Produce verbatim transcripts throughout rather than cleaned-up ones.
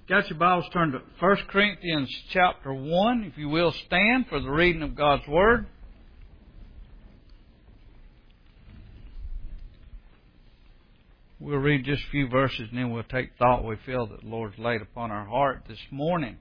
Got your Bibles turned to First Corinthians chapter one. If you will, stand for the reading of God's Word. We'll read just a few verses and then we'll take thought we feel that the Lord's laid upon our heart this morning.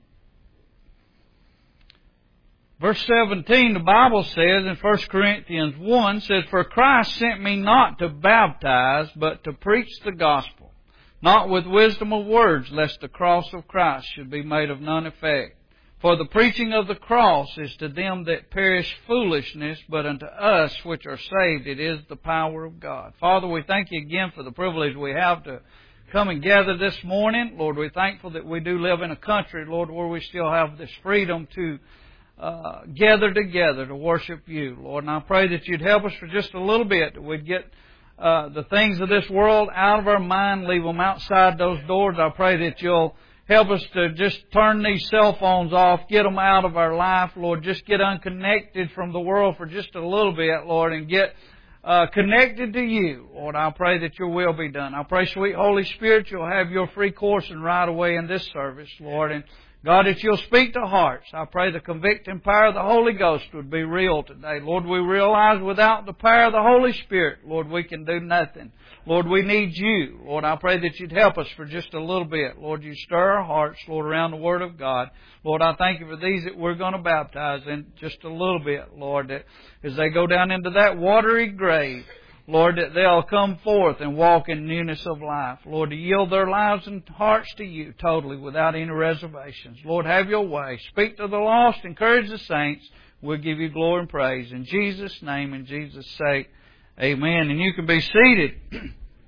Verse seventeen, the Bible says in First Corinthians one, says, "For Christ sent me not to baptize, but to preach the gospel, not with wisdom of words, lest the cross of Christ should be made of none effect. For the preaching of the cross is to them that perish foolishness, but unto us which are saved it is the power of God." Father, we thank You again for the privilege we have to come and gather this morning. Lord, we're thankful that we do live in a country, Lord, where we still have this freedom to uh, gather together to worship You, Lord. And I pray that You'd help us for just a little bit, that we'd get Uh, the things of this world out of our mind, leave them outside those doors. I pray that You'll help us to just turn these cell phones off, get them out of our life, Lord. Just get unconnected from the world for just a little bit, Lord, and get uh, connected to You. Lord, I pray that Your will be done. I pray, sweet Holy Spirit, You'll have Your free course and right away in this service, Lord. And God, that You'll speak to hearts. I pray the convicting power of the Holy Ghost would be real today. Lord, we realize without the power of the Holy Spirit, Lord, we can do nothing. Lord, we need You. Lord, I pray that You'd help us for just a little bit. Lord, You stir our hearts, Lord, around the Word of God. Lord, I thank You for these that we're going to baptize in just a little bit, Lord, that as they go down into that watery grave, Lord, that they'll come forth and walk in newness of life. Lord, to yield their lives and hearts to You totally without any reservations. Lord, have Your way. Speak to the lost, encourage the saints. We'll give You glory and praise. In Jesus' name, in Jesus' sake, amen. And you can be seated. The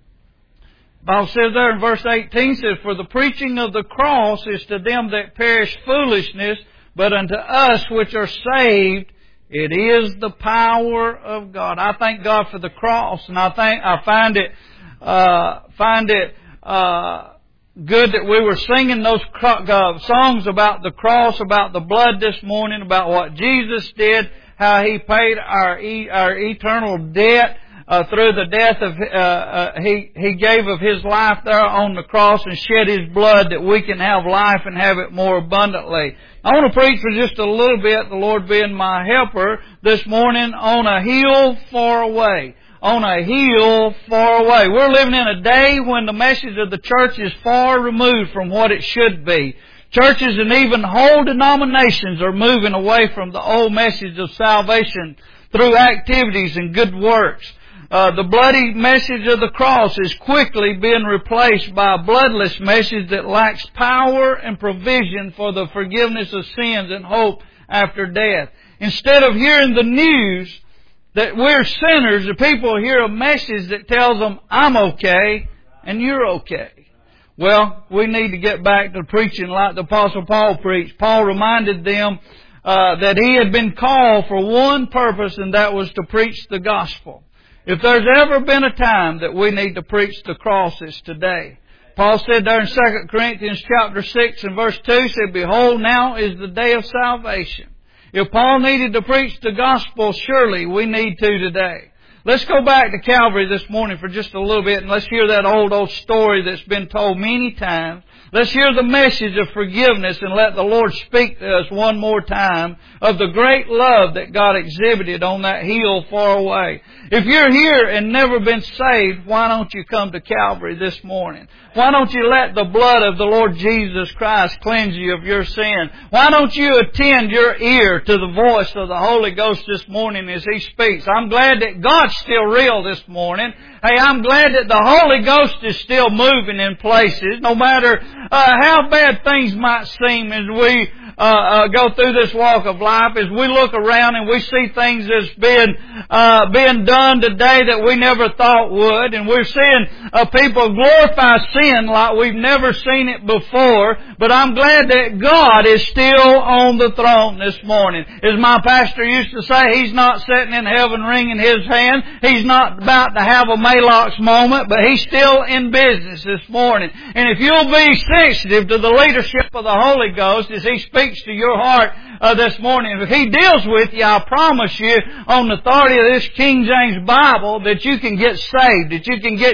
Bible says there in verse eighteen, says, "For the preaching of the cross is to them that perish foolishness, but unto us which are saved it is the power of God." I thank God for the cross, and I think I find it uh, find it uh, good that we were singing those uh, songs about the cross, about the blood this morning, about what Jesus did, how He paid our e- our eternal debt uh, through the death of uh, uh, He He gave of His life there on the cross and shed His blood that we can have life and have it more abundantly. I want to preach for just a little bit, the Lord being my helper, this morning on a hill far away. On a hill far away. We're living in a day when the message of the church is far removed from what it should be. Churches and even whole denominations are moving away from the old message of salvation through activities and good works. Uh, the bloody message of the cross is quickly being replaced by a bloodless message that lacks power and provision for the forgiveness of sins and hope after death. Instead of hearing the news that we're sinners, the people hear a message that tells them, "I'm okay and you're okay." Well, we need to get back to preaching like the Apostle Paul preached. Paul reminded them uh, that he had been called for one purpose, and that was to preach the gospel. If there's ever been a time that we need to preach the cross, it's today. Paul said there in Second Corinthians chapter six and verse two, he said, "Behold, now is the day of salvation." If Paul needed to preach the gospel, surely we need to today. Let's go back to Calvary this morning for just a little bit, and let's hear that old, old story that's been told many times. Let's hear the message of forgiveness and let the Lord speak to us one more time of the great love that God exhibited on that hill far away. If you're here and never been saved, why don't you come to Calvary this morning? Why don't you let the blood of the Lord Jesus Christ cleanse you of your sin? Why don't you attend your ear to the voice of the Holy Ghost this morning as He speaks? I'm glad that God's still real this morning. Hey, I'm glad that the Holy Ghost is still moving in places, no matter uh, how bad things might seem as we uh, uh, go through this walk of life, as we look around and we see things that's been uh, being done today that we never thought would, and we're seeing uh, people glorify sin like we've never seen it before. But I'm glad that God is still on the throne this morning. As my pastor used to say, He's not sitting in heaven wringing His hand. He's not about to have a Maalox moment, but He's still in business this morning. And if you'll be sensitive to the leadership of the Holy Ghost as He speaks to your heart uh, this morning, if He deals with you, I promise you, on the authority of this King James Bible, that you can get saved, that you can get genuine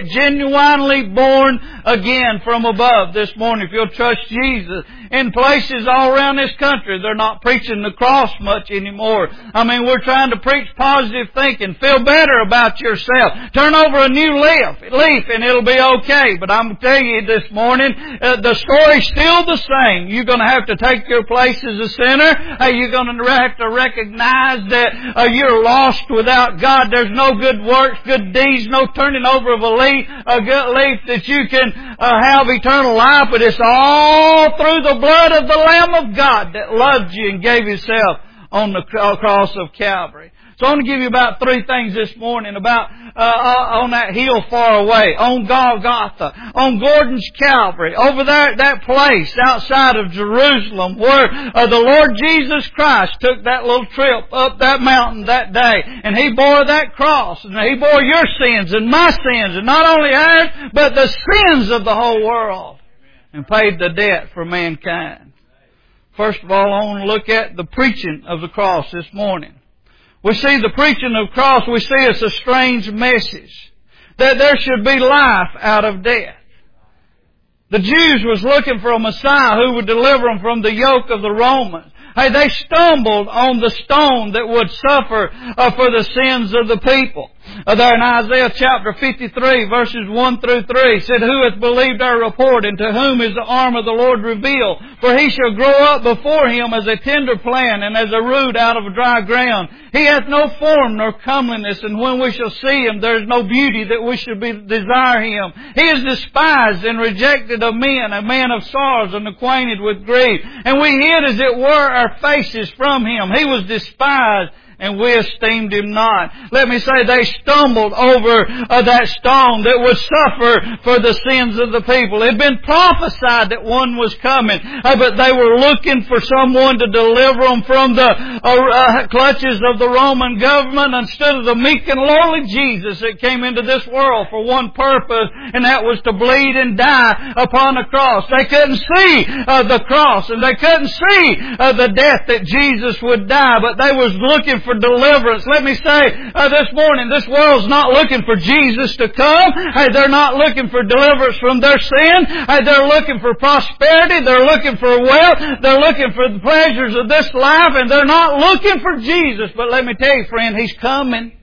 genuinely born again from above this morning, if you'll trust Jesus. In places all around this country, they're not preaching the cross much anymore. I mean, we're trying to preach positive thinking. Feel better about yourself. Turn over a new leaf, leaf and it'll be okay. But I'm telling you this morning, uh, the story's still the same. You're going to have to take your place as a sinner. Uh, you're going to have to recognize that uh, you're lost without God. There's no good works, good deeds, no turning over of a leaf, a good leaf that you can uh, have eternal life. But it's all through the blood of the Lamb of God that loved you and gave Himself on the cross of Calvary. So I want to give you about three things this morning about uh, on that hill far away, on Golgotha, on Gordon's Calvary, over there at that place outside of Jerusalem where uh, the Lord Jesus Christ took that little trip up that mountain that day. And He bore that cross, and He bore your sins and my sins, and not only ours, but the sins of the whole world, and paid the debt for mankind. First of all, I want to look at the preaching of the cross this morning. We see the preaching of the cross, we see it's a strange message. That there should be life out of death. The Jews was looking for a Messiah who would deliver them from the yoke of the Romans. Hey, they stumbled on the stone that would suffer uh, for the sins of the people. Uh, there in Isaiah chapter fifty-three, verses one through three, said, Who hath believed our report, and to whom is the arm of the Lord revealed? For he shall grow up before him as a tender plant, and as a root out of dry ground. He hath no form nor comeliness, and when we shall see him, there is no beauty that we should be, desire him. He is despised and rejected of men, a man of sorrows and acquainted with grief. And we hid, as it were, our faces from him. He was despised, and we esteemed him not. Let me say, they stumbled over uh, that stone that would suffer for the sins of the people. It had been prophesied that one was coming, uh, but they were looking for someone to deliver them from the uh, uh, clutches of the Roman government instead of the meek and lowly Jesus that came into this world for one purpose, and that was to bleed and die upon a cross. They couldn't see uh, the cross, and they couldn't see uh, the death that Jesus would die, but they was looking for deliverance. Let me say uh, this morning, this world's not looking for Jesus to come. Hey, they're not looking for deliverance from their sin. Hey, they're looking for prosperity. They're looking for wealth. They're looking for the pleasures of this life, and they're not looking for Jesus. But let me tell you, friend, He's coming.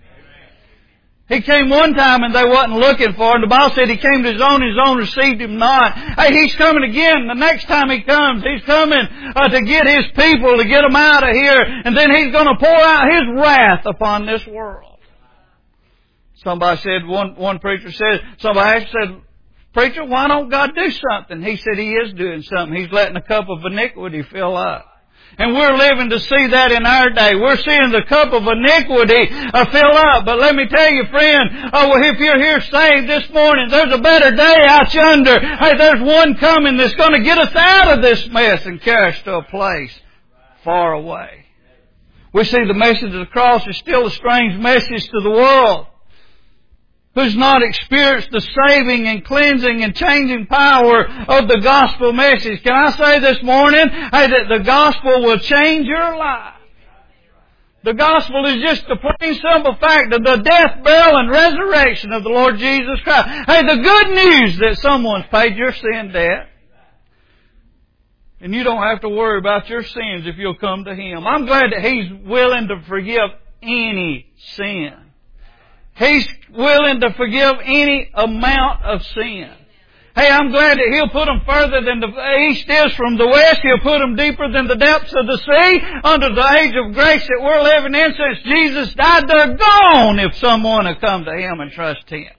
He came one time and they wasn't looking for him. The Bible said He came to His own, His own received Him not. Hey, He's coming again. The next time He comes, He's coming uh, to get His people, to get them out of here. And then He's going to pour out His wrath upon this world. Somebody said, one, one preacher said, somebody said, Preacher, why don't God do something? He said He is doing something. He's letting a cup of iniquity fill up. And we're living to see that in our day. We're seeing the cup of iniquity uh, fill up. But let me tell you, friend, uh, well, if you're here saved this morning, there's a better day out yonder. Hey, there's one coming that's going to get us out of this mess and carry us to a place far away. We see the message of the cross is still a strange message to the world, who's not experienced the saving and cleansing and changing power of the gospel message. Can I say this morning, hey, that the gospel will change your life? The gospel is just the plain simple fact of the death, burial, and resurrection of the Lord Jesus Christ. Hey, the good news that someone's paid your sin debt. And you don't have to worry about your sins if you'll come to Him. I'm glad that He's willing to forgive any sin. He's willing to forgive any amount of sin. Hey, I'm glad that He'll put them further than the east is from the west. He'll put them deeper than the depths of the sea. Under the age of grace that we're living in since Jesus died, they're gone if someone will come to Him and trust Him.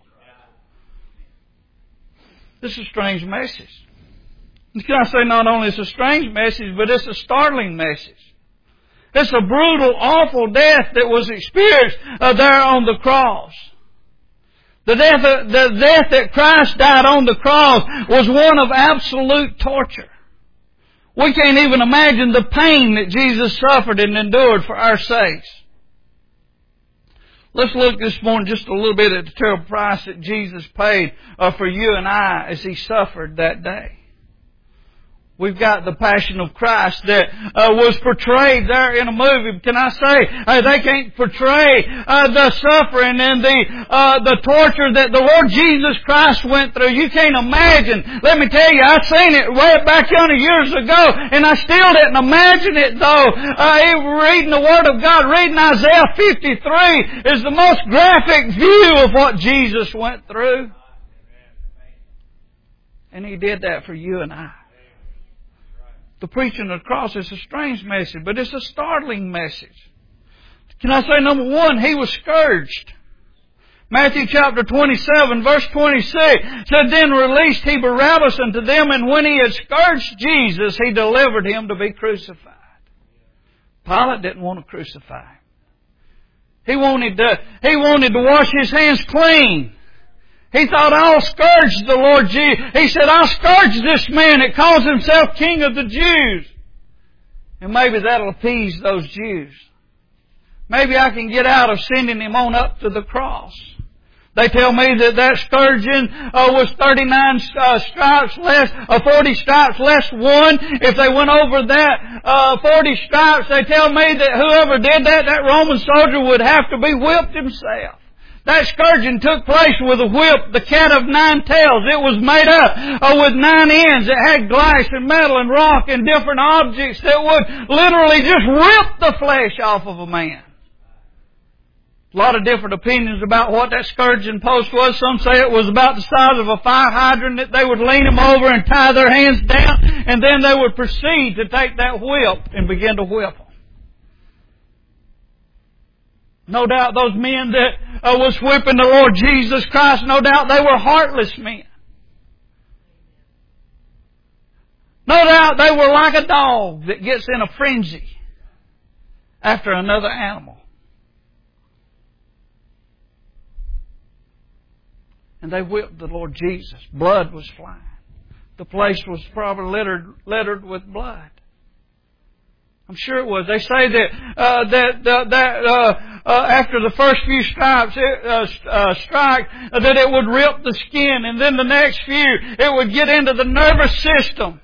This is a strange message. Can I say not only it's a strange message, but it's a startling message. It's a brutal, awful death that was experienced uh, there on the cross. The death, uh, the death that Christ died on the cross was one of absolute torture. We can't even imagine the pain that Jesus suffered and endured for our sakes. Let's look this morning just a little bit at the terrible price that Jesus paid uh, for you and I as He suffered that day. We've got the Passion of Christ that uh, was portrayed there in a movie. Can I say, uh, they can't portray uh, the suffering and the uh, the torture that the Lord Jesus Christ went through. You can't imagine. Let me tell you, I seen it way back yonder years ago, and I still didn't imagine it though. Uh, reading the Word of God, reading Isaiah fifty-three is the most graphic view of what Jesus went through. And He did that for you and I. The preaching of the cross is a strange message, but it's a startling message. Can I say, number one, He was scourged. Matthew chapter twenty-seven, verse twenty-six said, Then released He Barabbas unto them, and when He had scourged Jesus, He delivered Him to be crucified. Pilate didn't want to crucify Him. He wanted to, he wanted to wash His hands clean. He thought, I'll scourge the Lord Jesus. He said, I'll scourge this man that calls himself King of the Jews. And maybe that'll appease those Jews. Maybe I can get out of sending him on up to the cross. They tell me that that scourging uh, was thirty-nine uh, stripes less, uh, forty stripes less one. If they went over that uh, forty stripes, they tell me that whoever did that, that Roman soldier would have to be whipped himself. That scourging took place with a whip, the cat of nine tails. It was made up uh, with nine ends. It had glass and metal and rock and different objects that would literally just rip the flesh off of a man. A lot of different opinions about what that scourging post was. Some say it was about the size of a fire hydrant, that they would lean them over and tie their hands down, and then they would proceed to take that whip and begin to whip them. No doubt those men that uh, was whipping the Lord Jesus Christ, no doubt they were heartless men. No doubt they were like a dog that gets in a frenzy after another animal. And they whipped the Lord Jesus. Blood was flying. The place was probably littered, littered with blood. I'm sure it was. They say that uh, that uh, that uh, uh, after the first few stripes, it, uh, uh, strike, uh, that it would rip the skin, and then the next few, it would get into the nervous system.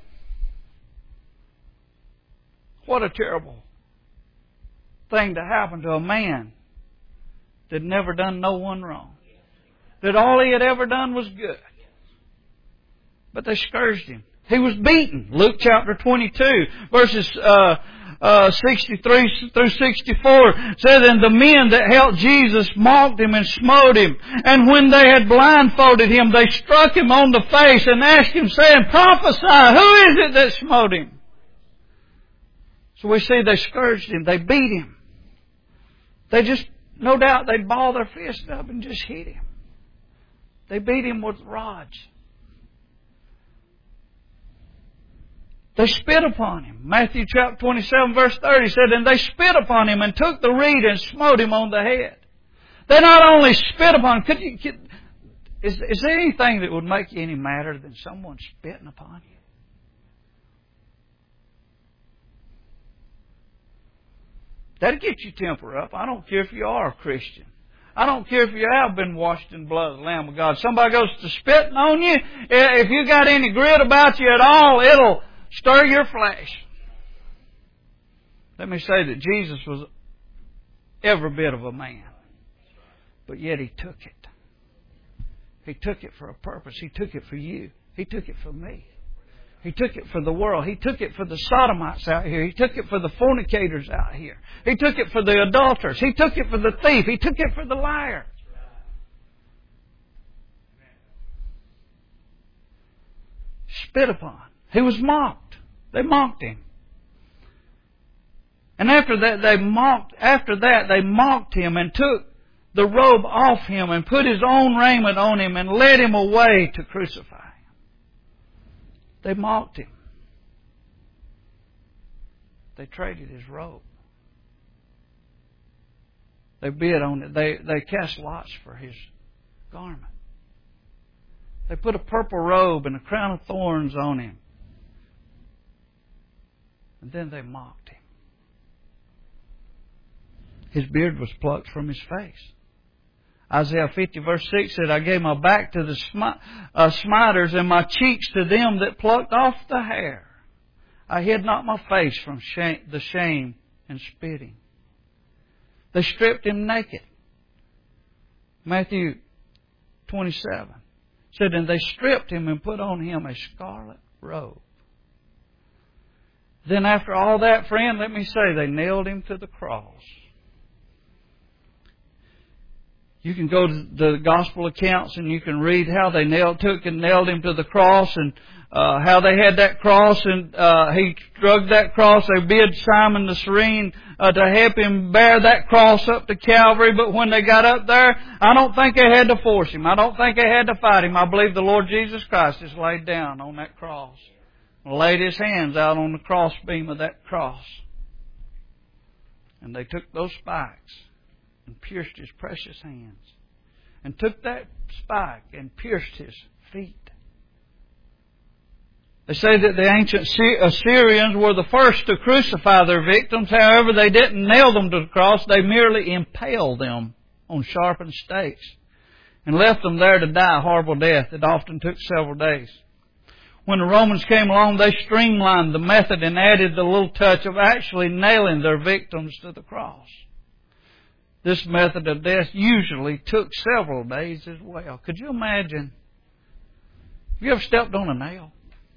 What a terrible thing to happen to a man that never done no one wrong. That all he had ever done was good. But they scourged him. He was beaten. Luke chapter twenty-two, verses uh, uh, sixty-three through sixty-four said, And the men that held Jesus mocked him and smote him. And when they had blindfolded him, they struck him on the face and asked him, saying, Prophesy, who is it that smote him? So we see they scourged him. They beat him. They just, no doubt, they'd ball their fist up and just hit him. They beat him with rods. They spit upon him. Matthew chapter twenty-seven verse thirty said, And they spit upon him and took the reed and smote him on the head. They not only spit upon him, could you, could, is, is there anything that would make you any madder than someone spitting upon you? That'll get your temper up. I don't care if you are a Christian. I don't care if you have been washed in the blood of the Lamb of God. Somebody goes to spitting on you, if you got any grit about you at all, it'll stir your flesh. Let me say that Jesus was every bit of a man. But yet He took it. He took it for a purpose. He took it for you. He took it for me. He took it for the world. He took it for the sodomites out here. He took it for the fornicators out here. He took it for the adulterers. He took it for the thief. He took it for the liar. Spit upon. He was mocked. They mocked Him. And after that, they mocked, after that, they mocked Him and took the robe off Him and put His own raiment on Him and led Him away to crucify Him. They mocked Him. They traded His robe. They bid on it. They, they cast lots for His garment. They put a purple robe and a crown of thorns on Him. And then they mocked Him. His beard was plucked from His face. Isaiah fifty verse six said, I gave my back to the smi- uh, smiters and my cheeks to them that plucked off the hair. I hid not my face from shame, the shame and spitting. They stripped Him naked. Matthew twenty-seven said, and they stripped Him and put on Him a scarlet robe. Then after all that, friend, let me say, they nailed Him to the cross. You can go to the gospel accounts and you can read how they nailed, took and nailed Him to the cross, and uh, how they had that cross, and uh, He drug that cross. They bid Simon the Cyrene uh, to help him bear that cross up to Calvary. But when they got up there, I don't think they had to force Him. I don't think they had to fight Him. I believe the Lord Jesus Christ is laid down on that cross, laid His hands out on the cross beam of that cross. And they took those spikes and pierced His precious hands, and took that spike and pierced His feet. They say that the ancient Assyrians were the first to crucify their victims. However, they didn't nail them to the cross. They merely impaled them on sharpened stakes and left them there to die a horrible death that often took several days. When the Romans came along, they streamlined the method and added the little touch of actually nailing their victims to the cross. This method of death usually took several days as well. Could you imagine? Have you ever stepped on a nail?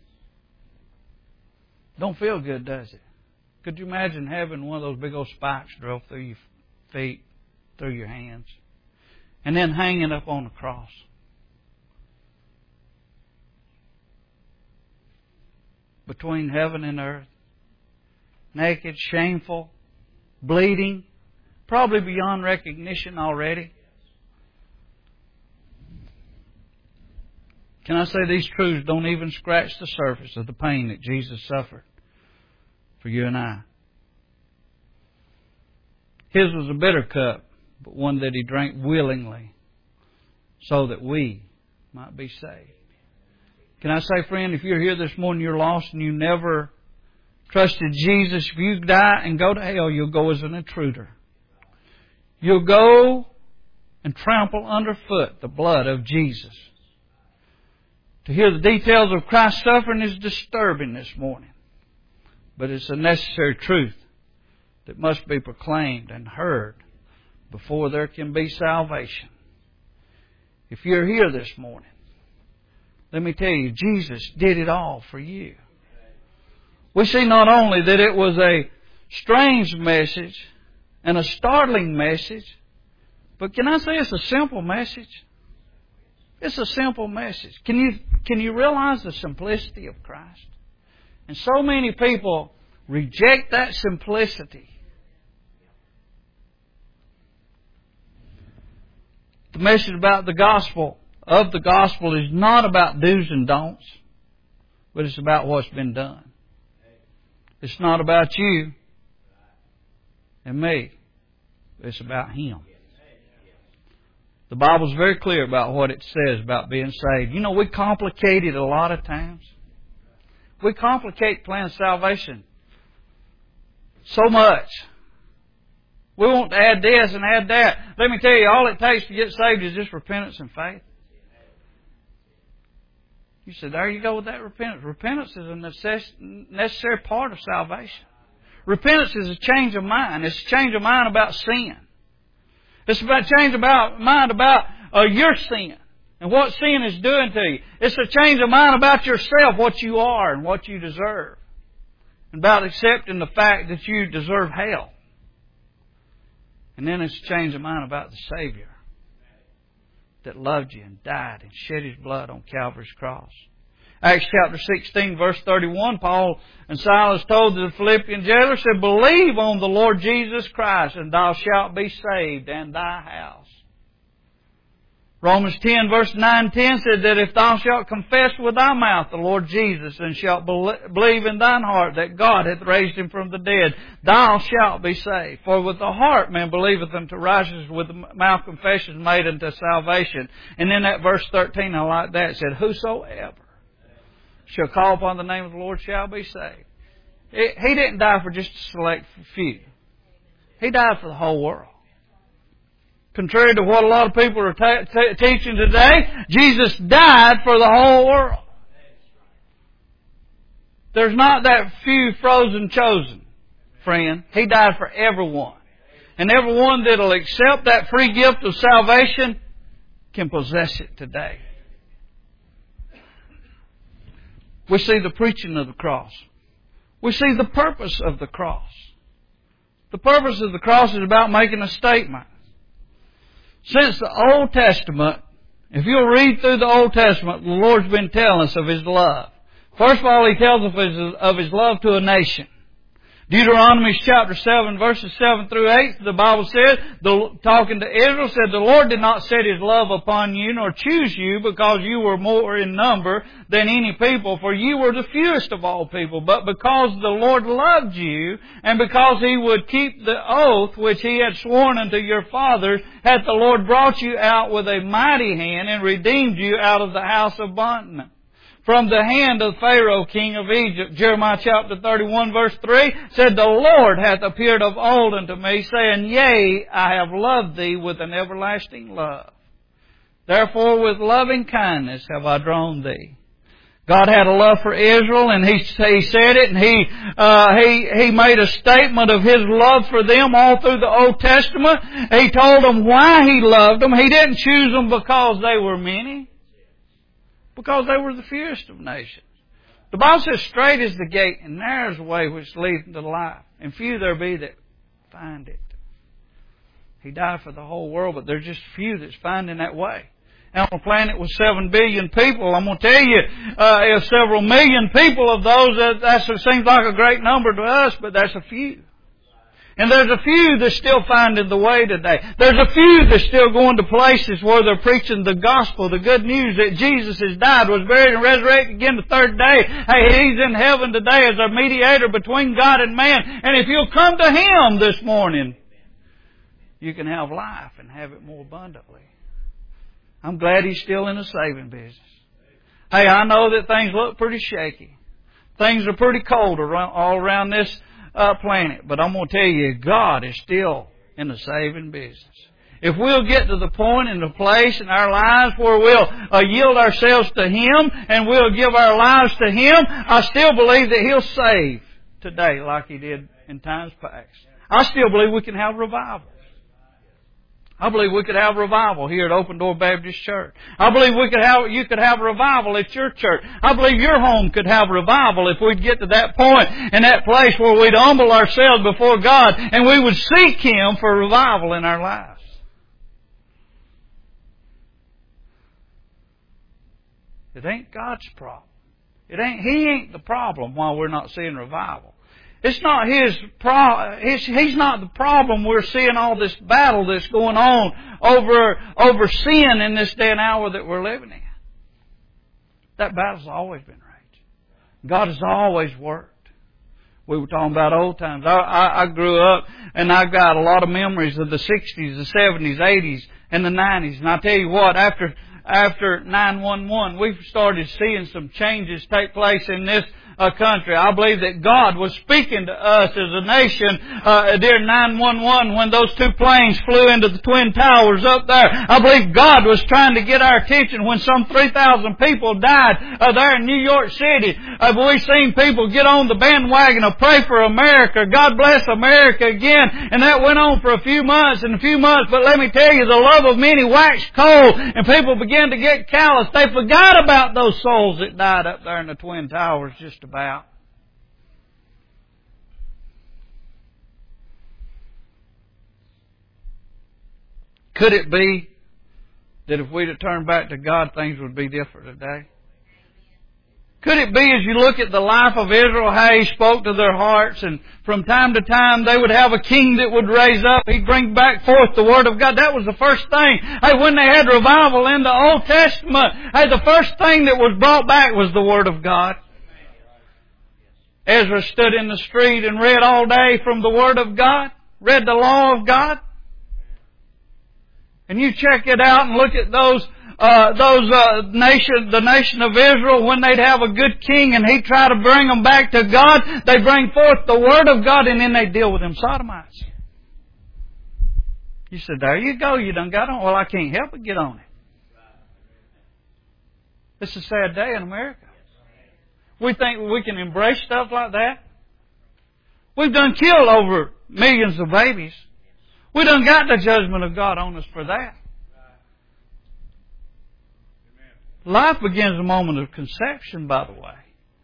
Don't feel good, does it? Could you imagine having one of those big old spikes drilled through your feet, through your hands, and then hanging up on the cross? Between heaven and earth, naked, shameful, bleeding, probably beyond recognition already. Can I say these truths don't even scratch the surface of the pain that Jesus suffered for you and I? His was a bitter cup, but one that He drank willingly so that we might be saved. Can I say, friend, if you're here this morning, you're lost and you never trusted Jesus, if you die and go to hell, you'll go as an intruder. You'll go and trample underfoot the blood of Jesus. To hear the details of Christ's suffering is disturbing this morning. But it's a necessary truth that must be proclaimed and heard before there can be salvation. If you're here this morning, let me tell you, Jesus did it all for you. We see not only that it was a strange message and a startling message, but can I say it's a simple message? It's a simple message. Can you, can you realize the simplicity of Christ? And so many people reject that simplicity. The message about the gospel, of the gospel, is not about do's and don'ts, but it's about what's been done. It's not about you and me. It's about Him. The Bible's very clear about what it says about being saved. You know, we complicate it a lot of times. We complicate plan salvation so much. We want to add this and add that. Let me tell you, all it takes to get saved is just repentance and faith. You said, there you go with that repentance. Repentance is a necess- necessary part of salvation. Repentance is a change of mind. It's a change of mind about sin. It's about change about mind about uh, your sin and what sin is doing to you. It's a change of mind about yourself, what you are and what you deserve. And about accepting the fact that you deserve hell. And then it's a change of mind about the Savior that loved you and died and shed His blood on Calvary's cross. Acts chapter sixteen, verse thirty-one, Paul and Silas told the Philippian jailer, said, believe on the Lord Jesus Christ, and thou shalt be saved, and thy house. Romans ten, verse nine and ten said that if thou shalt confess with thy mouth the Lord Jesus, and shalt believe in thine heart that God hath raised Him from the dead, thou shalt be saved. For with the heart man believeth unto righteousness, with the mouth confession is made unto salvation. And in that verse thirteen, I like that, it said, whosoever shall call upon the name of the Lord shall be saved. It, he didn't die for just a select few. He died for the whole world. Contrary to what a lot of people are ta- t- teaching today, Jesus died for the whole world. There's not that few frozen chosen, friend. He died for everyone. And everyone that will accept that free gift of salvation can possess it today. We see the preaching of the cross. We see the purpose of the cross. The purpose of the cross is about making a statement. Since the Old Testament, if you'll read through the Old Testament, the Lord's been telling us of His love. First of all, He tells us of His, of His love to a nation. Deuteronomy chapter seven, verses seven through eight, the Bible says, the, talking to Israel, said, "The Lord did not set His love upon you, nor choose you, because you were more in number than any people, for you were the fewest of all people. But because the Lord loved you, and because He would keep the oath which He had sworn unto your fathers, hath the Lord brought you out with a mighty hand, and redeemed you out of the house of bondmen, from the hand of Pharaoh, king of Egypt." Jeremiah chapter thirty-one, verse three said, "The Lord hath appeared of old unto me, saying, Yea, I have loved thee with an everlasting love. Therefore with loving kindness have I drawn thee." God had a love for Israel, and He, he said it, and he, uh, he, He made a statement of His love for them all through the Old Testament. He told them why He loved them. He didn't choose them because they were many, because they were the fewest of nations. The Bible says, "Straight is the gate, and narrow is the way which leads to life, and few there be that find it." He died for the whole world, but there's just few that's finding that way. And on a planet with seven billion people, I'm going to tell you, uh, if several million people of those, that that's, it seems like a great number to us, but that's a few. And there's a few that's still finding the way today. There's a few that's still going to places where they're preaching the gospel, the good news that Jesus has died, was buried, and resurrected again the third day. Hey, He's in heaven today as a mediator between God and man. And if you'll come to Him this morning, you can have life and have it more abundantly. I'm glad He's still in the saving business. Hey, I know that things look pretty shaky. Things are pretty cold around, all around this Uh, planet. But I'm going to tell you, God is still in the saving business. If we'll get to the point and the place in our lives where we'll uh, yield ourselves to Him and we'll give our lives to Him, I still believe that He'll save today like He did in times past. I still believe we can have revival. I believe we could have revival here at Open Door Baptist Church. I believe we could have, you could have revival at your church. I believe your home could have revival if we'd get to that point and that place where we'd humble ourselves before God and we would seek Him for revival in our lives. It ain't God's problem. It ain't, He ain't the problem why we're not seeing revival. It's not His pro, it's, He's not the problem. We're seeing all this battle that's going on over, over sin in this day and hour that we're living in. That battle's always been raging. God has always worked. We were talking about old times. I, I, I grew up and I got a lot of memories of the sixties, the seventies, eighties, and the nineties. And I tell you what, after, after nine one one, we've started seeing some changes take place in this a country. I believe that God was speaking to us as a nation uh, during nine one one when those two planes flew into the Twin Towers up there. I believe God was trying to get our attention when some three thousand people died uh, there in New York City. Uh, we've seen people get on the bandwagon of Pray for America, God bless America again, and that went on for a few months and a few months, but let me tell you, the love of many waxed cold and people began to get callous. They forgot about those souls that died up there in the Twin Towers just about. Could it be that if we'd have turned back to God, things would be different today? Could it be, as you look at the life of Israel, how He spoke to their hearts, and from time to time they would have a king that would raise up. He'd bring back forth the Word of God. That was the first thing. Hey, when they had revival in the Old Testament, hey, the first thing that was brought back was the Word of God. Ezra stood in the street and read all day from the Word of God, read the law of God. And you check it out and look at those, uh, those, uh, nation, the nation of Israel, when they'd have a good king and he'd try to bring them back to God, they bring forth the Word of God and then they deal with them Sodomites. You said, there you go, you done got on. Well, I can't help but get on it. It's a sad day in America. We think we can embrace stuff like that. We've done killed over millions of babies. We done got the judgment of God on us for that. Life begins the moment of conception, by the way.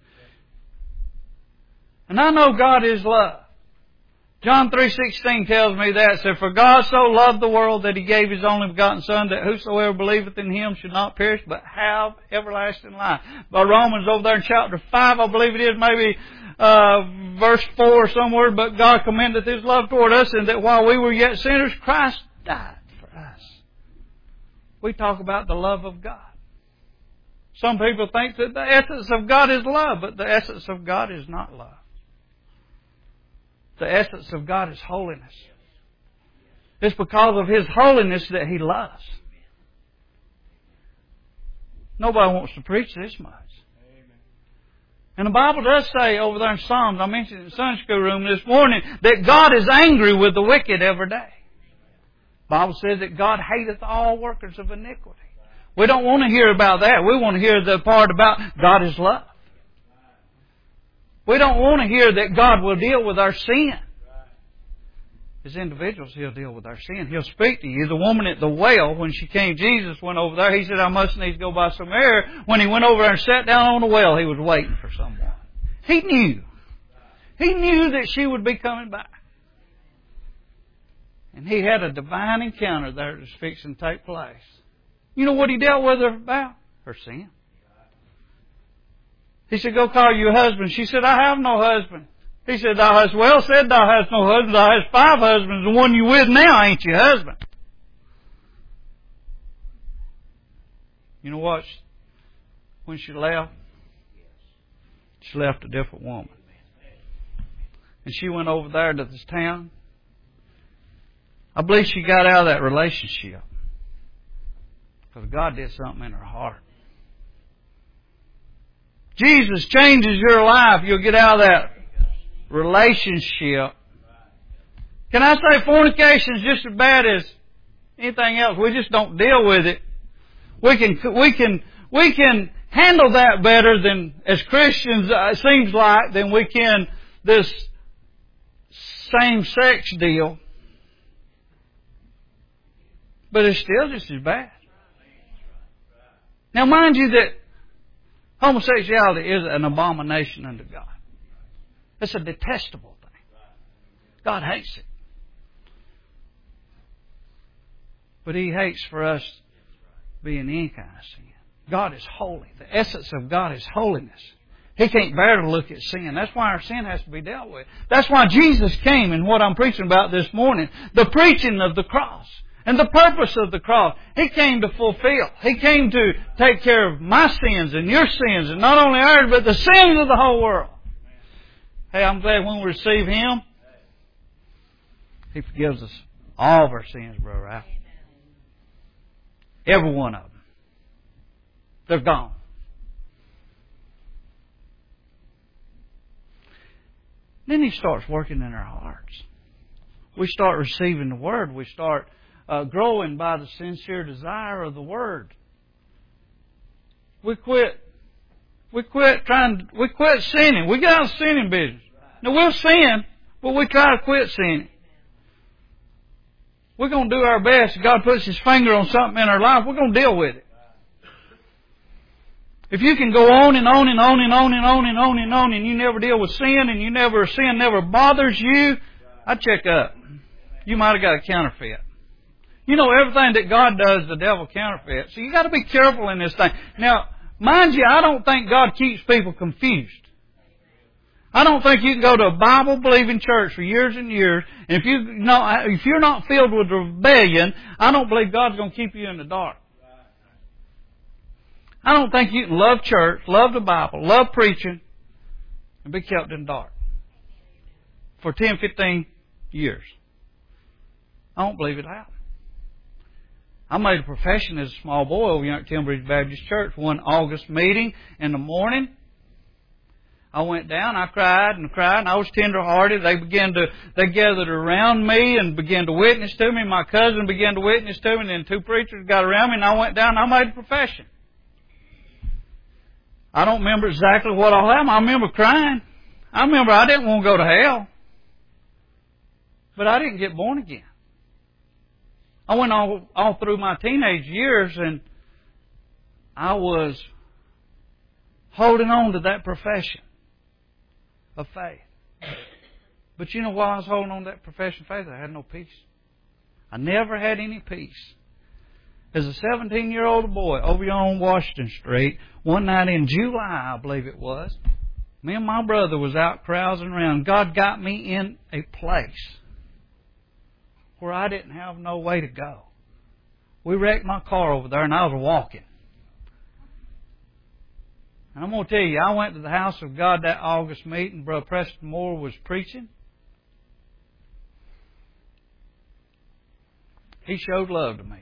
And I know God is love. John three sixteen tells me that. It said, "For God so loved the world that He gave His only begotten Son, that whosoever believeth in Him should not perish, but have everlasting life." By Romans over there in chapter five, I believe it is, maybe uh, verse four somewhere, "But God commendeth His love toward us, and that while we were yet sinners, Christ died for us." We talk about the love of God. Some people think that the essence of God is love, but the essence of God is not love. The essence of God is holiness. It's because of His holiness that He loves. Nobody wants to preach this much. And the Bible does say over there in Psalms, I mentioned in the Sunday school room this morning, that God is angry with the wicked every day. The Bible says that God hateth all workers of iniquity. We don't want to hear about that. We want to hear the part about God is love. We don't want to hear that God will deal with our sin. As individuals, He'll deal with our sin. He'll speak to you. The woman at the well, when she came, Jesus went over there. He said, "I must needs go by some air." When He went over there and sat down on the well, He was waiting for someone. He knew. He knew that she would be coming back. And He had a divine encounter there that was fixing to take place. You know what He dealt with her about? Her sin. He said, "Go call your husband." She said, "I have no husband." He said, "Thou hast well said, thou hast no husband. Thou hast five husbands. The one you with now ain't your husband." You know what? When she left, she left a different woman. And she went over there to this town. I believe she got out of that relationship because God did something in her heart. Jesus changes your life, you'll get out of that relationship. Can I say fornication is just as bad as anything else? We just don't deal with it. We can we can we can handle that better than as Christians. Uh, it seems like than we can this same-sex deal. But it's still just as bad. Now, mind you that homosexuality is an abomination unto God. It's a detestable thing. God hates it. But He hates for us being any kind of sin. God is holy. The essence of God is holiness. He can't bear to look at sin. That's why our sin has to be dealt with. That's why Jesus came in what I'm preaching about this morning. The preaching of the cross. And the purpose of the cross, He came to fulfill. He came to take care of my sins and your sins, and not only ours, but the sins of the whole world. Hey, I'm glad when we receive Him, He forgives us all of our sins, Brother Ralph. Every one of them. They're gone. Then He starts working in our hearts. We start receiving the Word. We start Uh, growing by the sincere desire of the Word. We quit. We quit trying. To, we quit sinning. We get out of the sinning business. Now we'll sin, but we try to quit sinning. We're going to do our best. If God puts His finger on something in our life, we're going to deal with it. If you can go on and on and on and on and on and on and on, and you never deal with sin, and you never sin never bothers you, I check up. You might have got a counterfeit. You know, everything that God does, the devil counterfeits. So you got to be careful in this thing. Now, mind you, I don't think God keeps people confused. I don't think you can go to a Bible-believing church for years and years, and if you not, if you're not filled with rebellion, I don't believe God's going to keep you in the dark. I don't think you can love church, love the Bible, love preaching, and be kept in the dark for ten, fifteen years. I don't believe it happens. I made a profession as a small boy over here at Timbridge Baptist Church. One August meeting in the morning, I went down, I cried and cried, and I was tender-hearted. They began to, they gathered around me and began to witness to me. My cousin began to witness to me, and then two preachers got around me, and I went down and I made a profession. I don't remember exactly what all happened. I remember crying. I remember I didn't want to go to hell. But I didn't get born again. I went all, all through my teenage years and I was holding on to that profession of faith. But you know, while I was holding on to that profession of faith, I had no peace. I never had any peace. As a seventeen-year-old boy over here on Washington Street, one night in July, I believe it was, me and my brother was out carousing around. God got me in a place where I didn't have no way to go. We wrecked my car over there and I was walking. And I'm going to tell you, I went to the house of God that August meeting. Brother Preston Moore was preaching. He showed love to me.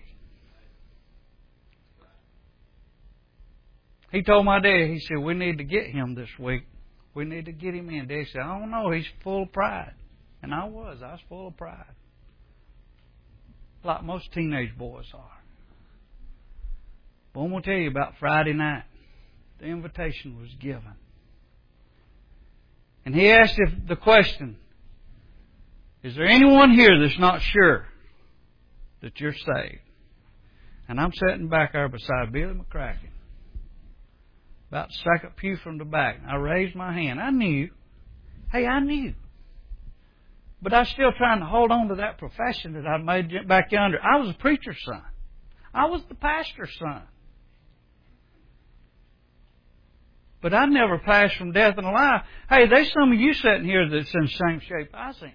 He told my dad, he said, we need to get him this week. We need to get him in. Dad said, I don't know, he's full of pride. And I was. I was full of pride. Like most teenage boys are. But I'm going to tell you about Friday night. The invitation was given. And he asked if the question, is there anyone here that's not sure that you're saved? And I'm sitting back there beside Billy McCracken, about the second pew from the back. I raised my hand. I knew. Hey, I knew. But I was still trying to hold on to that profession that I made back yonder. I was a preacher's son. I was the pastor's son. But I never passed from death and life. Hey, there's some of you sitting here that's in the same shape I was in.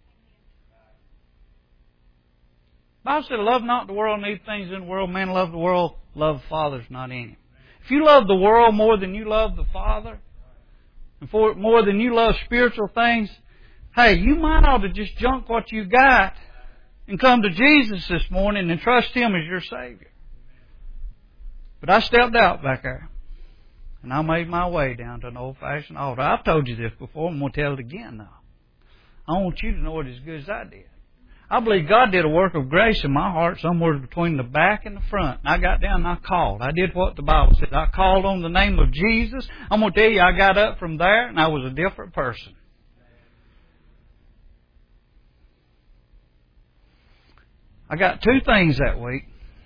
The Bible said, love not the world, need things in the world. Man, love the world, love the Father's not in him. If you love the world more than you love the Father, and for more than you love spiritual things, hey, you might ought to just junk what you got and come to Jesus this morning and trust Him as your Savior. But I stepped out back there. And I made my way down to an old-fashioned altar. I've told you this before. I'm going to tell it again now. I want you to know it as good as I did. I believe God did a work of grace in my heart somewhere between the back and the front. And I got down and I called. I did what the Bible said. I called on the name of Jesus. I'm going to tell you, I got up from there and I was a different person. I got two things that week.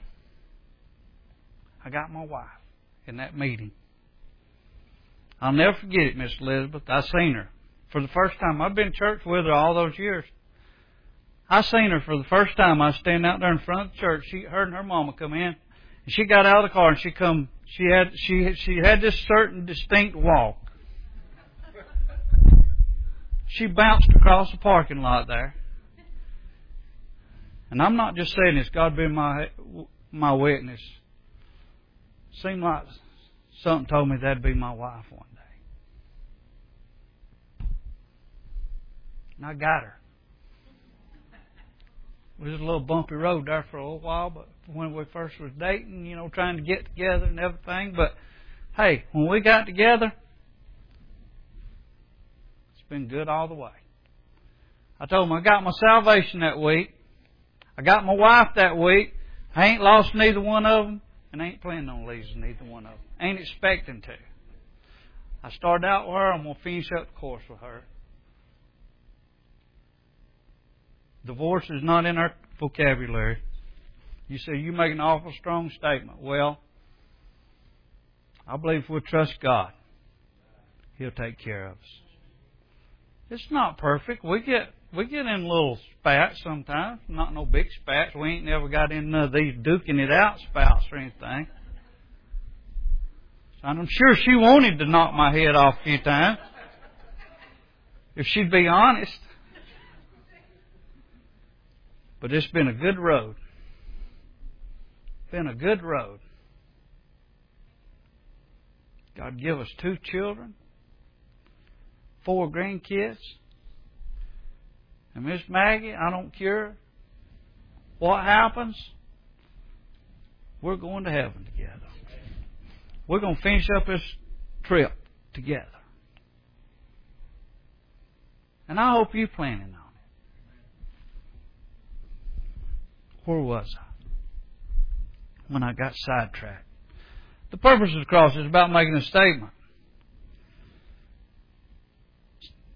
I got my wife in that meeting. I'll never forget it, Miss Elizabeth. I seen her for the first time. I've been to church with her all those years. I seen her for the first time. I was standing out there in front of the church. She, her and her mama come in, and she got out of the car and she come. She had she she had this certain distinct walk. She bounced across the parking lot there, and I'm not just saying this. God be my my witness. Seemed like something told me that'd be my wife one day. And I got her. It was a little bumpy road there for a little while, but when we first was dating, you know, trying to get together and everything. But, hey, when we got together, it's been good all the way. I told him I got my salvation that week. I got my wife that week. I ain't lost neither one of them. And I ain't planning on losing neither one of them. Ain't expecting to. I started out with her. I'm going to finish up the course with her. Divorce is not in our vocabulary. You say, you make an awful strong statement. Well, I believe if we trust God, He'll take care of us. It's not perfect. We get we get in little spats sometimes. Not no big spats. We ain't never got in none of these duking it out spouts or anything. So I'm sure she wanted to knock my head off a few times. If she'd be honest. But it's been a good road. Been a good road. God give us two children, four grandkids. And Miss Maggie, I don't care what happens, we're going to heaven together. We're going to finish up this trip together. And I hope you're planning on it. Where was I when I got sidetracked? The purpose of the cross is about making a statement.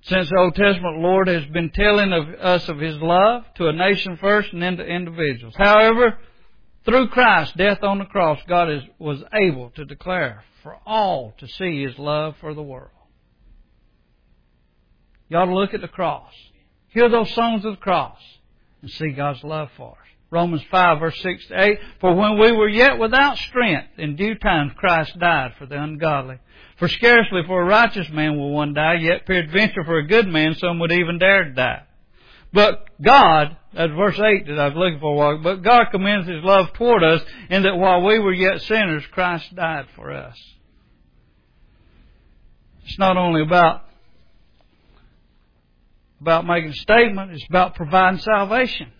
Since the Old Testament, the Lord has been telling of us of His love to a nation first and then to individuals. However, through Christ's death on the cross, God is, was able to declare for all to see His love for the world. You ought to look at the cross. Hear those songs of the cross and see God's love for us. Romans five, verse six to eight. For when we were yet without strength, in due time Christ died for the ungodly. For scarcely for a righteous man will one die, yet peradventure for a good man some would even dare to die. But God, that's verse eight that I was looking for a while, but God commends His love toward us in that while we were yet sinners, Christ died for us. It's not only about about making a statement, it's about providing salvation.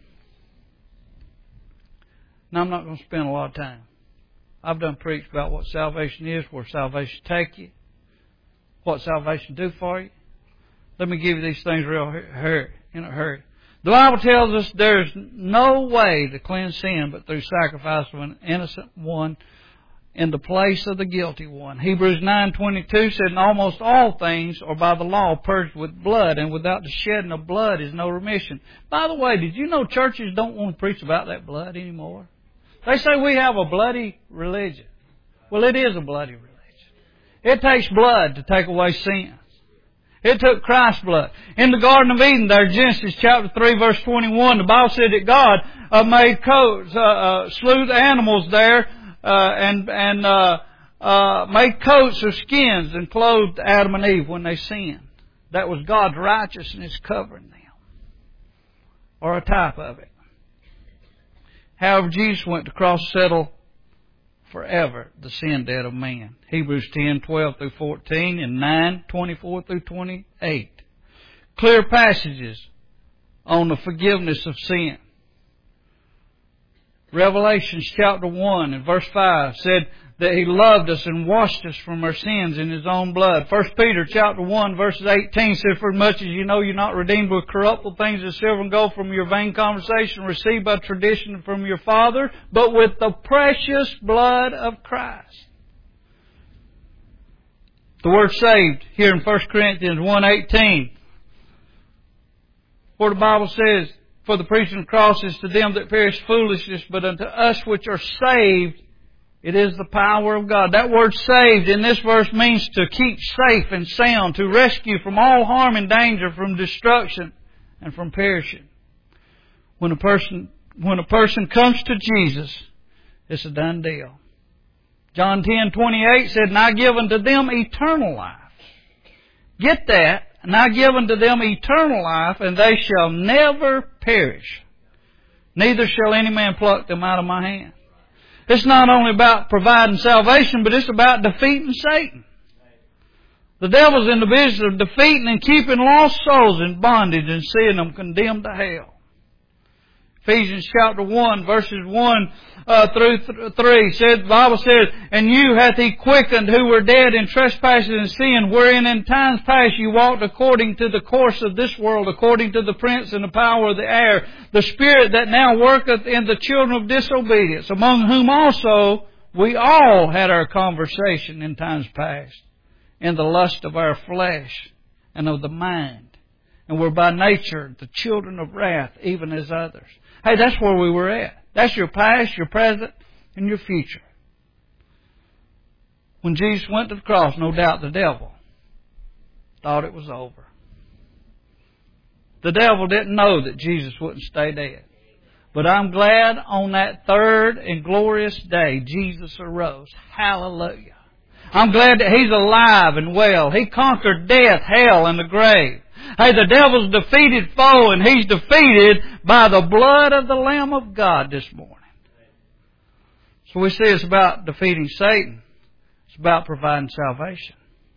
Now, I'm not going to spend a lot of time. I've done preach about what salvation is, where salvation take you, what salvation do for you. Let me give you these things real hurry, in a hurry. The Bible tells us there's no way to cleanse sin but through sacrifice of an innocent one in the place of the guilty one. Hebrews nine twenty-two said, "And almost all things are by the law purged with blood, and without the shedding of blood is no remission." By the way, did you know churches don't want to preach about that blood anymore? They say we have a bloody religion. Well, it is a bloody religion. It takes blood to take away sins. It took Christ's blood. In the Garden of Eden there, Genesis chapter three, verse twenty-one, the Bible said that God uh, made coats, uh, uh, slew the animals there, uh, and, and uh, uh, made coats of skins and clothed Adam and Eve when they sinned. That was God's righteousness covering them, or a type of it. However, Jesus went to the cross to settle forever the sin debt of man. Hebrews ten, twelve through fourteen and nine, twenty-four through twenty-eight. Clear passages on the forgiveness of sin. Revelation chapter one and verse five said that He loved us and washed us from our sins in His own blood. First Peter chapter one verses eighteen said, "For as much as you know you're not redeemed with corruptible things as silver and gold from your vain conversation received by tradition from your father, but with the precious blood of Christ." The word saved here in First Corinthians one eighteen, where the Bible says, "For the preaching of the cross is to them that perish foolishness, but unto us which are saved, it is the power of God." That word saved in this verse means to keep safe and sound, to rescue from all harm and danger, from destruction and from perishing. When a person, when a person comes to Jesus, it's a done deal. John ten twenty-eight said, "And I give unto them eternal life." Get that. "And I give unto them eternal life, and they shall never perish. Neither shall any man pluck them out of my hand." It's not only about providing salvation, but it's about defeating Satan. The devil's in the business of defeating and keeping lost souls in bondage and seeing them condemned to hell. Ephesians chapter one, verses one uh, through th- three said, the Bible says, "And you hath He quickened who were dead in trespasses and sin, wherein in times past you walked according to the course of this world, according to the prince and the power of the air, the spirit that now worketh in the children of disobedience, among whom also we all had our conversation in times past, in the lust of our flesh and of the mind, and were by nature the children of wrath, even as others." Hey, that's where we were at. That's your past, your present, and your future. When Jesus went to the cross, no doubt the devil thought it was over. The devil didn't know that Jesus wouldn't stay dead. But I'm glad on that third and glorious day, Jesus arose. Hallelujah. I'm glad that He's alive and well. He conquered death, hell, and the grave. Hey, the devil's defeated foe, and he's defeated by the blood of the Lamb of God this morning. So we see it's about defeating Satan. It's about providing salvation.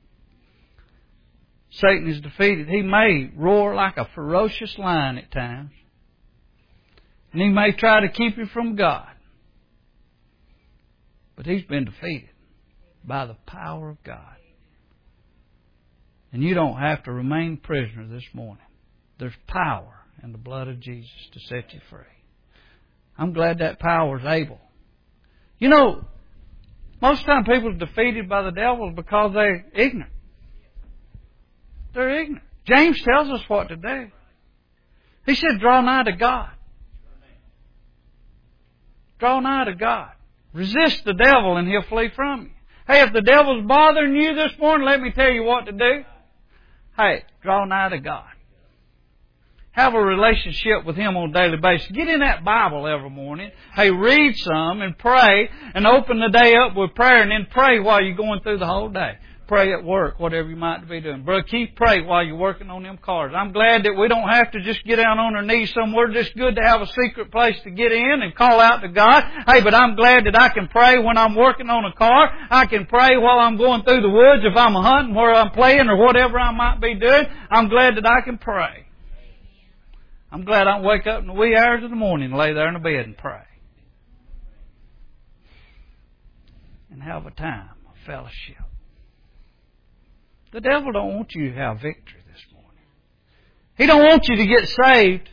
Satan is defeated. He may roar like a ferocious lion at times. And he may try to keep you from God. But he's been defeated by the power of God. And you don't have to remain prisoner this morning. There's power in the blood of Jesus to set you free. I'm glad that power is able. You know, most of the time people are defeated by the devil because they're ignorant. They're ignorant. James tells us what to do. He said, draw nigh to God. Draw nigh to God. Resist the devil and he'll flee from you. Hey, if the devil's bothering you this morning, let me tell you what to do. Hey, draw nigh to God. Have a relationship with Him on a daily basis. Get in that Bible every morning. Hey, read some and pray and open the day up with prayer and then pray while you're going through the whole day. Pray at work, whatever you might be doing. Brother Keith, pray while you're working on them cars. I'm glad that we don't have to just get down on our knees somewhere. It's just good to have a secret place to get in and call out to God. Hey, but I'm glad that I can pray when I'm working on a car. I can pray while I'm going through the woods if I'm hunting, where I'm playing, or whatever I might be doing. I'm glad that I can pray. I'm glad I don't wake up in the wee hours of the morning and lay there in the bed and pray. And have a time of fellowship. The devil don't want you to have victory this morning. He don't want you to get saved.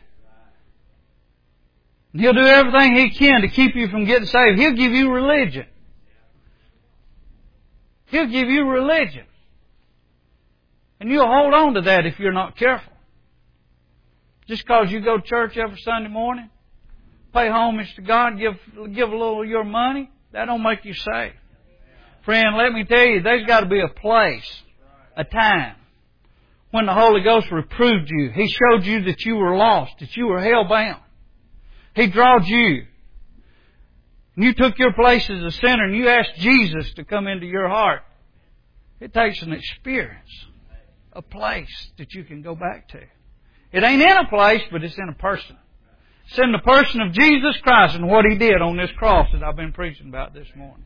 And he'll do everything he can to keep you from getting saved. He'll give you religion. He'll give you religion. And you'll hold on to that if you're not careful. Just because you go to church every Sunday morning, pay homage to God, give, give a little of your money, that don't make you saved. Friend, let me tell you, there's got to be a place, a time, when the Holy Ghost reproved you. He showed you that you were lost, that you were hell-bound. He drawed you. And you took your place as a sinner and you asked Jesus to come into your heart. It takes an experience, a place that you can go back to. It ain't in a place, but it's in a person. It's in the person of Jesus Christ and what He did on this cross that I've been preaching about this morning.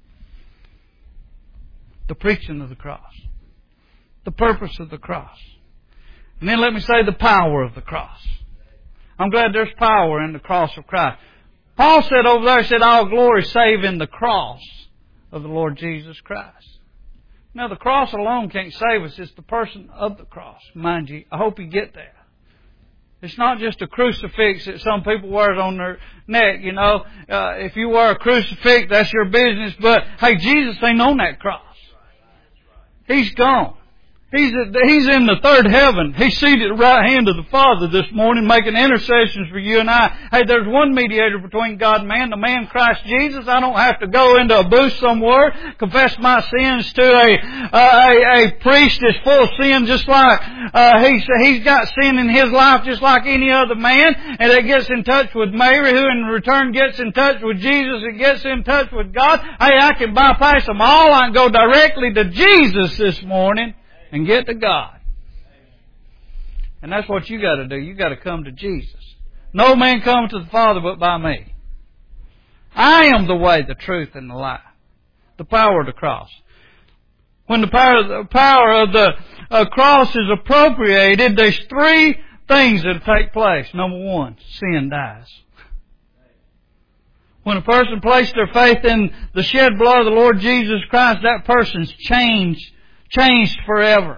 The preaching of the cross. The purpose of the cross. And then let me say the power of the cross. I'm glad there's power in the cross of Christ. Paul said over there, he said, all glory save in the cross of the Lord Jesus Christ. Now the cross alone can't save us. It's the person of the cross. Mind you, I hope you get that. It's not just a crucifix that some people wear on their neck, you know. Uh, if you wear a crucifix, that's your business. But, hey, Jesus ain't on that cross. He's gone. He's, he's in the third heaven. He's seated at the right hand of the Father this morning making intercessions for you and I. Hey, there's one mediator between God and man, the man Christ Jesus. I don't have to go into a booth somewhere, confess my sins to a, a, a priest that's full of sin just like, uh, he's, he's got sin in his life just like any other man. And it gets in touch with Mary, who in return gets in touch with Jesus and gets in touch with God. Hey, I can bypass them all. I can go directly to Jesus this morning and get to God. And that's what you got to do. You got to come to Jesus. No man comes to the Father but by me. I am the way, the truth, and the life. The power of the cross. When the power, the power of the uh, cross is appropriated, there's three things that take place. Number one, sin dies. When a person places their faith in the shed blood of the Lord Jesus Christ, that person's changed Changed forever.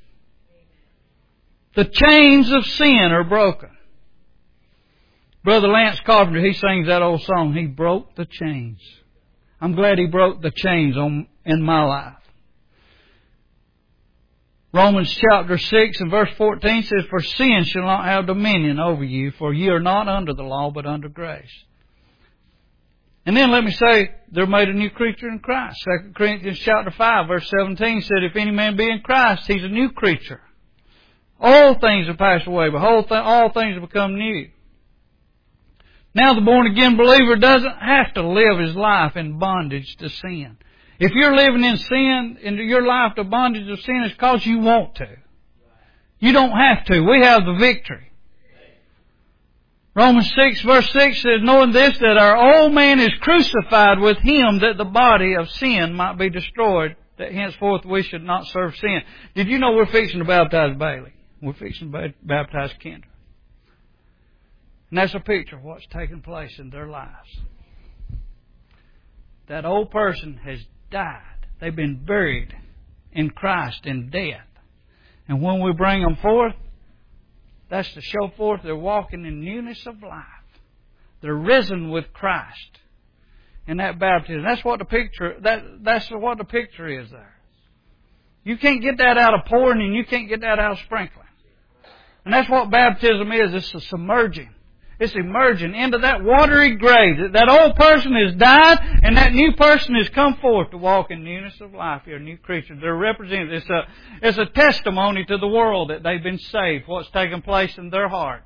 The chains of sin are broken. Brother Lance Carpenter, he sings that old song, He broke the chains. I'm glad He broke the chains on, in my life. Romans chapter six and verse fourteen says, for sin shall not have dominion over you, for ye are not under the law, but under grace. And then let me say, they're made a new creature in Christ. Second Corinthians chapter five, verse seventeen said, if any man be in Christ, he's a new creature. All things have passed away, behold, all things have become new. Now the born-again believer doesn't have to live his life in bondage to sin. If you're living in sin, in your life to bondage of sin, it's because you want to. You don't have to. We have the victory. Romans six verse six says, knowing this, that our old man is crucified with Him, that the body of sin might be destroyed, that henceforth we should not serve sin. Did you know we're fixing to baptize Bailey? We're fixing to baptize Kendra. And that's a picture of what's taking place in their lives. That old person has died. They've been buried in Christ in death. And when we bring them forth, that's to show forth they're walking in newness of life. They're risen with Christ in that baptism. That's what the picture. That that's what the picture is there. You can't get that out of pouring, and you can't get that out of sprinkling. And that's what baptism is. It's a submerging. It's emerging into that watery grave. That old person has died, and that new person has come forth to walk in newness of life. You're a new creature. They're represented. It's a, it's a testimony to the world that they've been saved, what's taken place in their heart.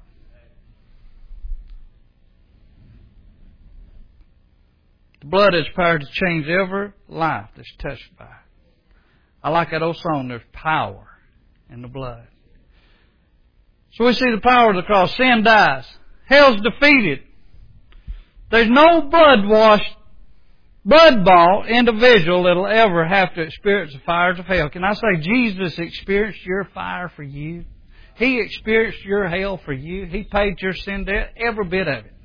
The blood has power to change every life that's touched by it. I like that old song, there's power in the blood. So we see the power of the cross. Sin dies. Hell's defeated. There's no blood-washed, blood-bought individual that'll ever have to experience the fires of hell. Can I say Jesus experienced your fire for you? He experienced your hell for you. He paid your sin debt, every bit of it.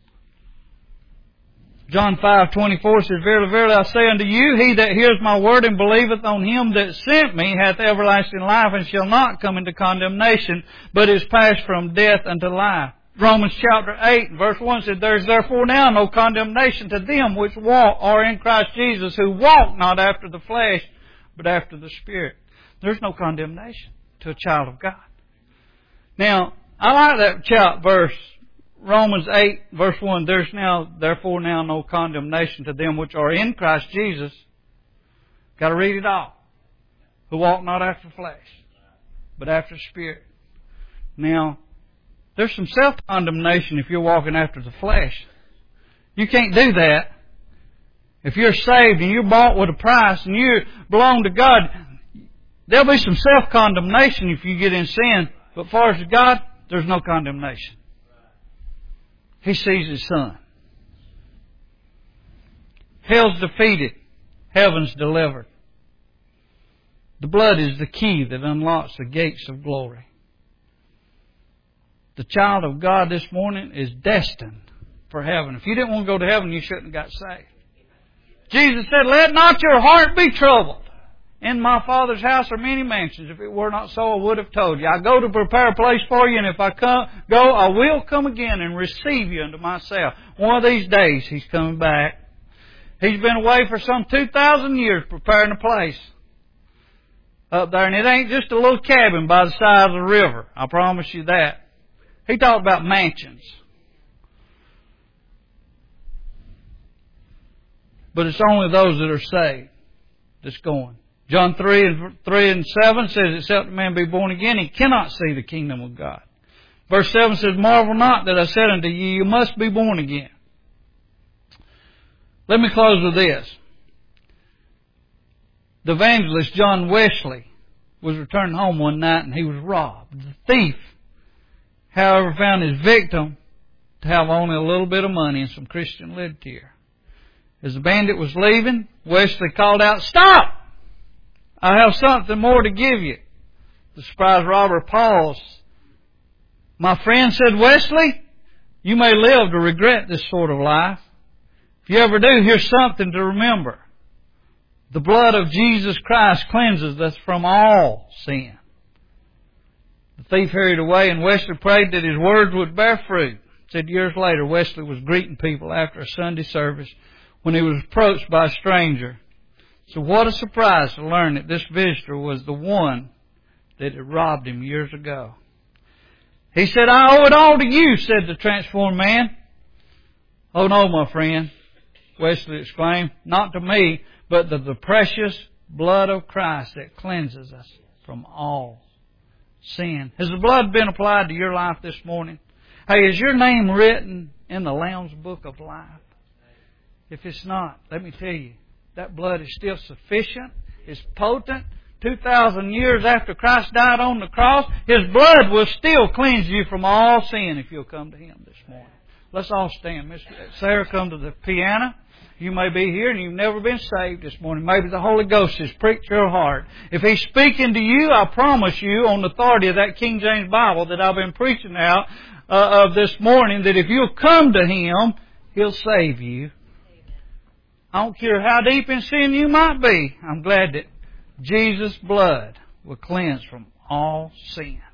John five twenty-four says, Verily, verily, I say unto you, he that hears my word and believeth on him that sent me hath everlasting life, and shall not come into condemnation, but is passed from death unto life. Romans chapter eight, verse one said, There is therefore now no condemnation to them which walk are in Christ Jesus, who walk not after the flesh, but after the Spirit. There's no condemnation to a child of God. Now, I like that chapter, verse Romans eight, verse one, There's now therefore now no condemnation to them which are in Christ Jesus. Got to read it all. Who walk not after the flesh, but after the Spirit. Now, there's some self-condemnation if you're walking after the flesh. You can't do that. If you're saved and you're bought with a price and you belong to God, there'll be some self-condemnation if you get in sin. But as far as God, there's no condemnation. He sees His Son. Hell's defeated. Heaven's delivered. The blood is the key that unlocks the gates of glory. The child of God this morning is destined for heaven. If you didn't want to go to heaven, you shouldn't have got saved. Jesus said, Let not your heart be troubled. In my Father's house are many mansions. If it were not so, I would have told you. I go to prepare a place for you, and if I come, go, I will come again and receive you unto myself. One of these days, He's coming back. He's been away for some two thousand years preparing a place up there. And it ain't just a little cabin by the side of the river. I promise you that. He talked about mansions. But it's only those that are saved that's going. John three and three and seven says, Except a man be born again, he cannot see the kingdom of God. Verse seven says, Marvel not that I said unto you, you must be born again. Let me close with this. The evangelist John Wesley was returning home one night and he was robbed. The thief, however, found his victim to have only a little bit of money and some Christian literature. As the bandit was leaving, Wesley called out, Stop! I have something more to give you. The surprised robber paused. My friend, said Wesley, you may live to regret this sort of life. If you ever do, here's something to remember. The blood of Jesus Christ cleanses us from all sin. The thief hurried away, and Wesley prayed that his words would bear fruit. Said years later, Wesley was greeting people after a Sunday service when he was approached by a stranger. So what a surprise to learn that this visitor was the one that had robbed him years ago. He said, I owe it all to you, said the transformed man. Oh no, my friend, Wesley exclaimed, not to me, but to the precious blood of Christ that cleanses us from all sin. Has the blood been applied to your life this morning? Hey, is your name written in the Lamb's Book of Life? If it's not, let me tell you, that blood is still sufficient. It's potent. Two thousand years after Christ died on the cross, His blood will still cleanse you from all sin if you'll come to Him this morning. Let's all stand. Miss Sarah, come to the piano. You may be here and you've never been saved this morning. Maybe the Holy Ghost has pricked your heart. If He's speaking to you, I promise you, on the authority of that King James Bible that I've been preaching out uh, of this morning, that if you'll come to Him, He'll save you. I don't care how deep in sin you might be. I'm glad that Jesus' blood will cleanse from all sin.